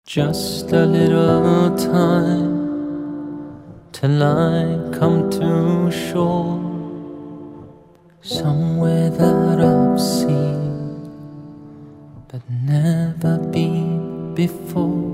Just a little time till I come to shore, somewhere that I've seen but never been before.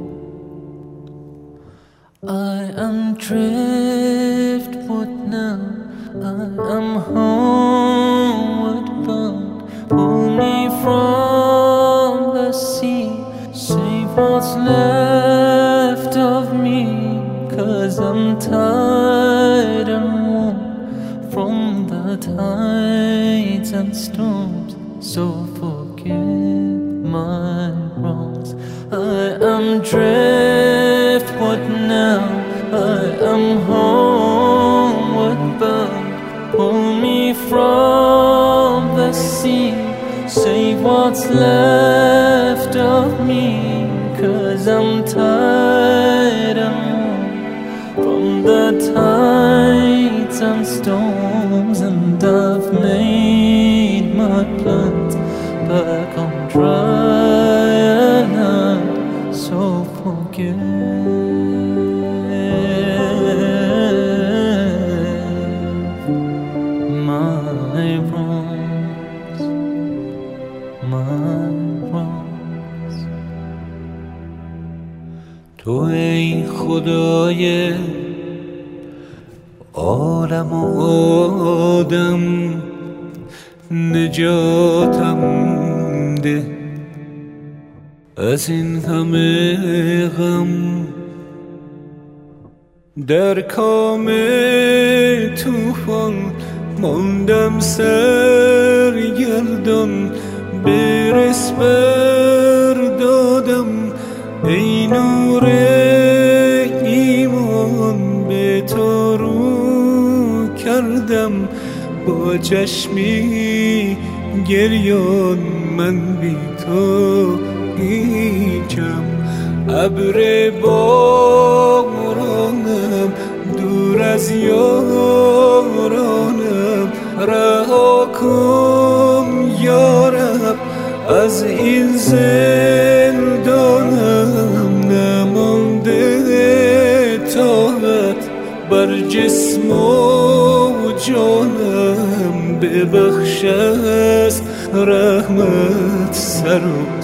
I am driftwood now, I am homeward bound. Pull me from the sea, save what's left of me, 'cause I'm tired and worn from the tides and storms. So forgive my wrongs. I am driftwood now, I am homeward bound. Pull me from the sea, save what's left of me, 'cause I'm tired and worn from the tides and storms. And I've made my plans back on dry land. So forgive my wrongs, my wrongs. تو ای خدای عالم و آدم، نجاتم ده از این همه غم. در کام طوفان ماندم سرگردان، برس بردادم ای نور ایمان. به تو رو کردم با چشمی گریان، من بی تو هیچم. ابر بارانم دور از یارانم، رها کن یارب از این زندانم. نمانده طاقت بر جسم و جانم، ببخش از رحمت سر و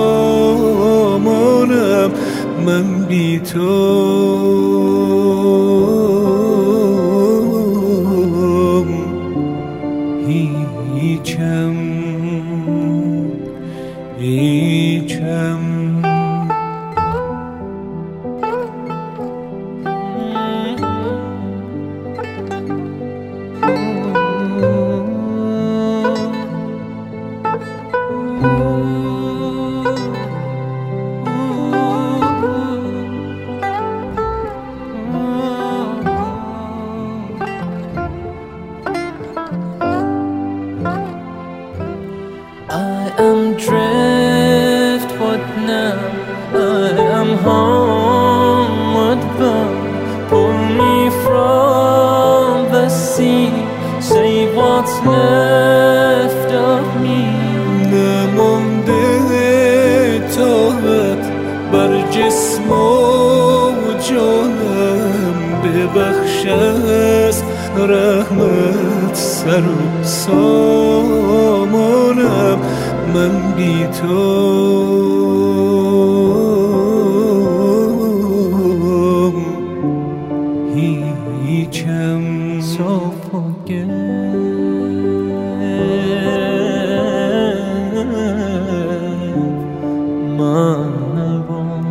سامانم. من بی تو هیچم، هیچم. I am driftwood now, I am homeward bound. Pull me from the sea, save what's left of me. نمانده طاقت بر جسم و جانم، ببخش از رحمت سر و سامانم. من بی تو هیچم. So forgive my wrongs.